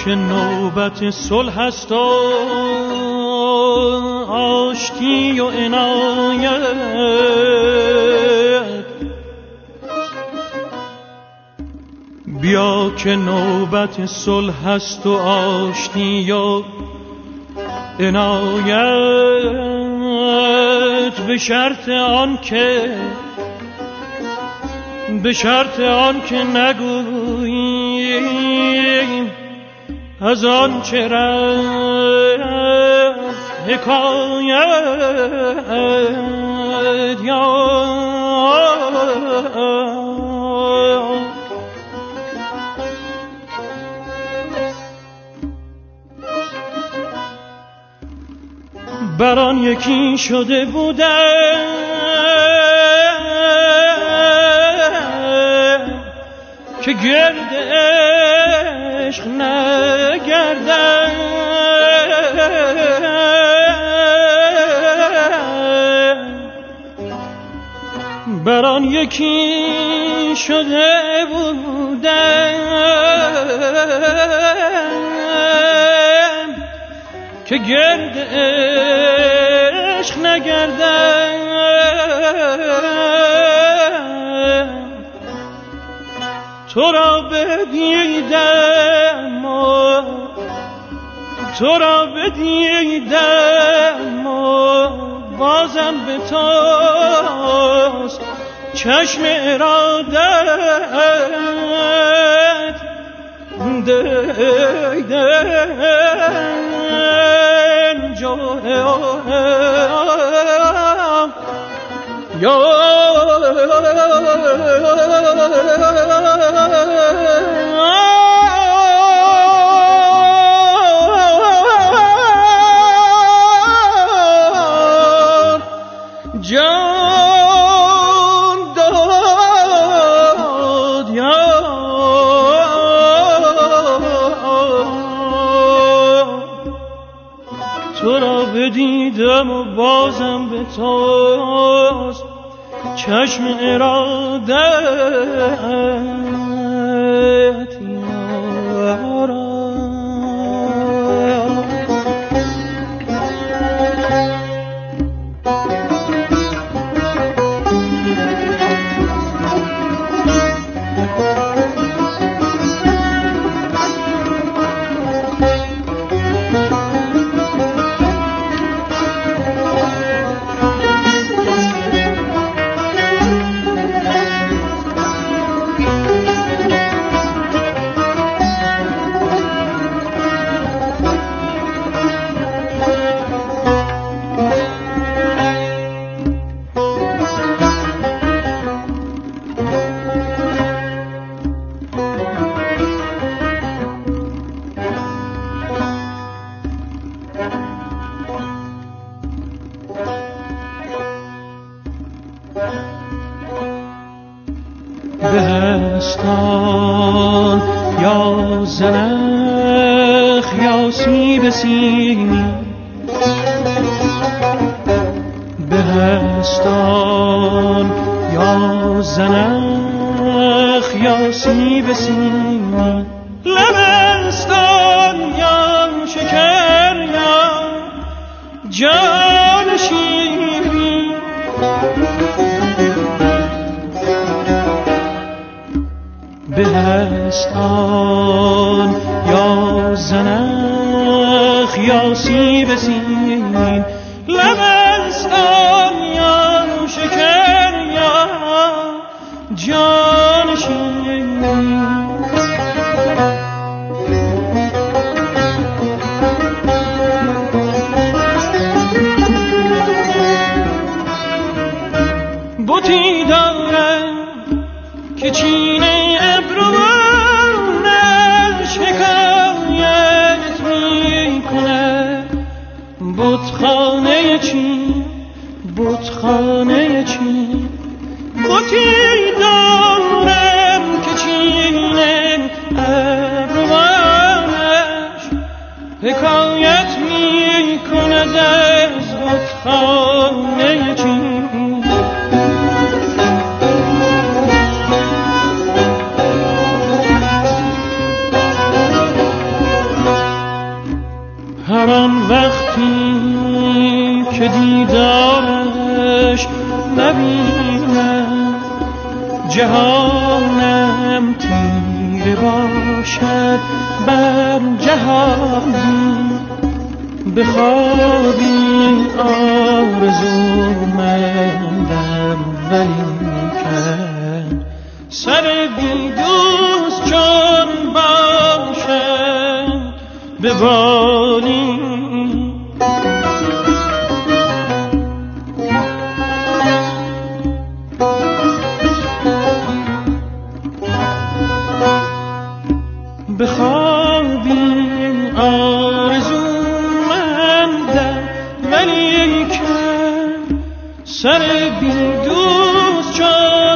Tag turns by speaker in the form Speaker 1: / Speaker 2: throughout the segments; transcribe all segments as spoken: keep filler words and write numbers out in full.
Speaker 1: که نوبت صلح است و آشتی و عنایت، بیا که نوبت صلح است و آشتی و عنایت، به شرط آن که به شرط آن که نگوییم از آن چه رفت حکایت. یا بران یکی شده بودم که گرد عشق نگردم، بران یکی شده بودم که گرد عشق نگردم. تو را بدیدم و تو را بدیدم و بازم به توست چشم ارادت دیدن جوه یا جان داد یا تو را بدیدم و بازم به توست چشم ارادت یارا. بهستان یا زنخ یا سیب سیمی، بهستان یا زنخ یا سیب سیمی، لبستان یا شکر یا جان شیرین، بهستان یا زنخ یا سیب سیمین، لبستان یا شکر یا جان شیرین. بوتی دارم که چینه ابروانش حکایت می کنه، بتخانه چین بتخانه چین. بوتی دارم که چینه ابروانش حکایت می کنه از بتخانه چین. جهانم تیره باشد بر جهانی بخوابی آرزو مندم ولیکن سر بی دوست چون باشد به بالی بخوابی آرزو مندم ولیکن سر بی دوست چون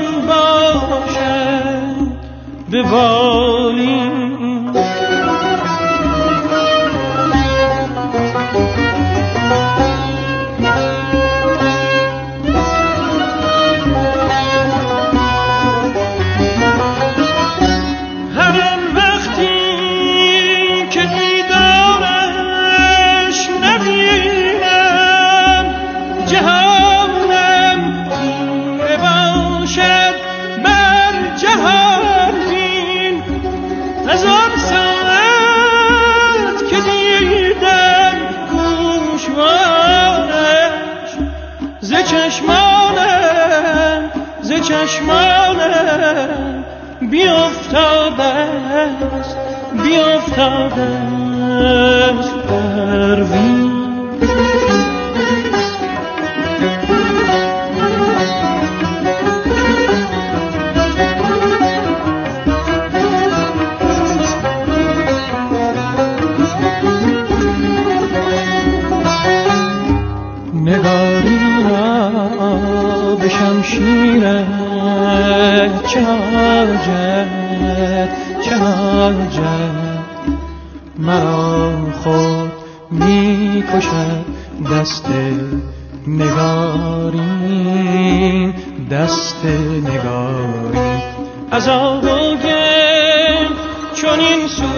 Speaker 1: باشد به بالی چشمانم بیافتاده است بیافتاده است پروین نگاری را به شمشیرت چه حاجت چه حاجت مرا خود می کشد دست نگاری دست نگاری عذاب و گل چون این سو